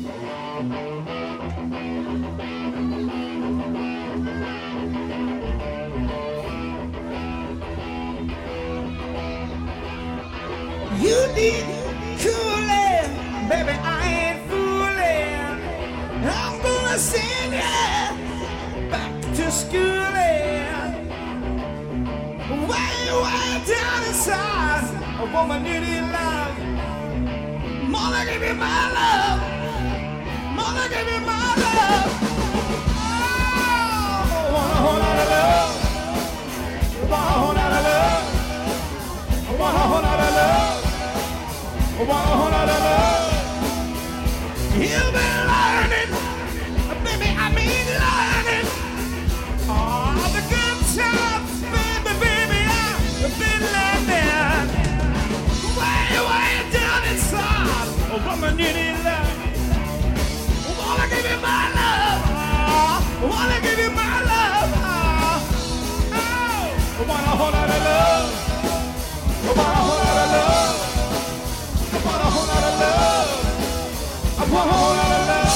You need cooling, baby, I ain't fooling. I'm gonna send you back to schooling. Way down inside, a woman needing love. Mother, give me my love. Mother, give me my love. Oh, I want a whole lot of love. I want a whole lot of love. I want a whole lot of love. I want a whole lot of love. You've been learning, baby, I mean learning. All the good times, baby, I've been learning. Way down inside, a woman needing love. I wanna give you my love. I wanna give you my love. I want a whole lot of love. I want a whole lot of love. I want a whole lot of love. I want a whole lot of love.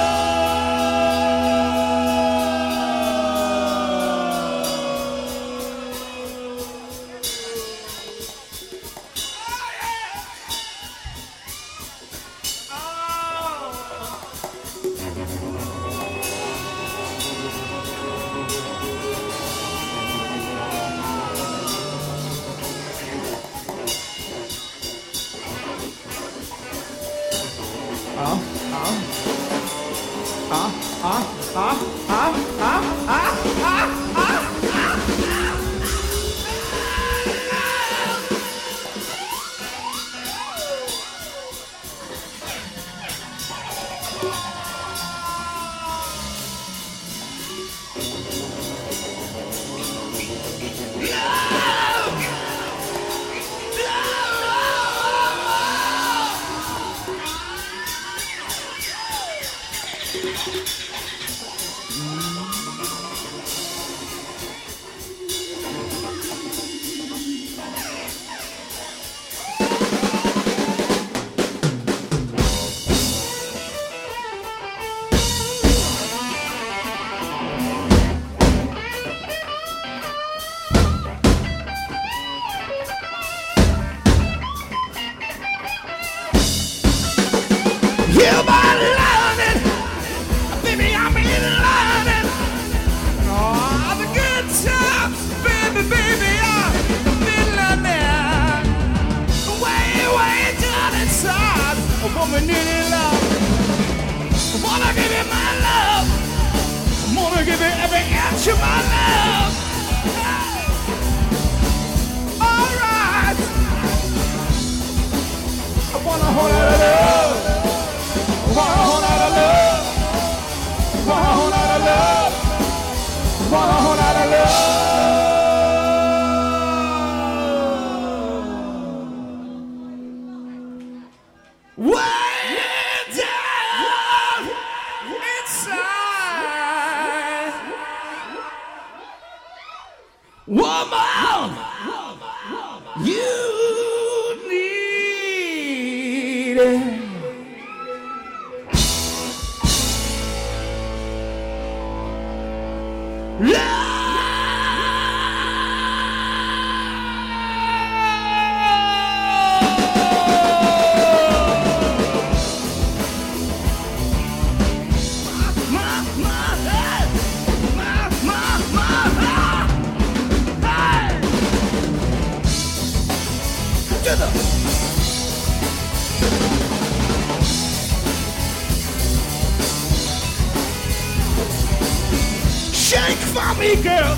Shake for me, girl.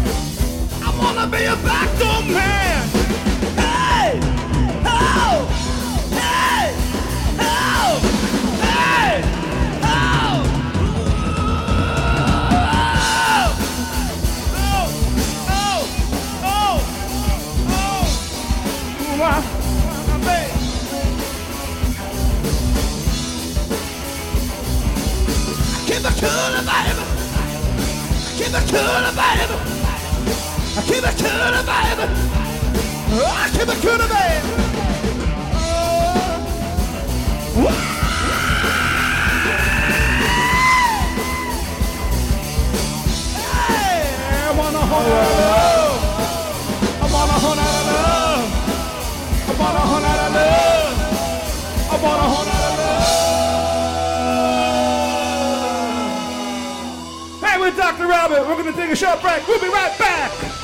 I wanna be a backdoor man. Hey, oh, hey, oh, hey, oh, keep it cool, baby. Keep it cool, baby. Keep it cool, baby. Keep it cool, baby. want a whole lot of love. I want a whole lot of love. Hey, with Dr. Robert, we're going to take a short break. We'll be right back.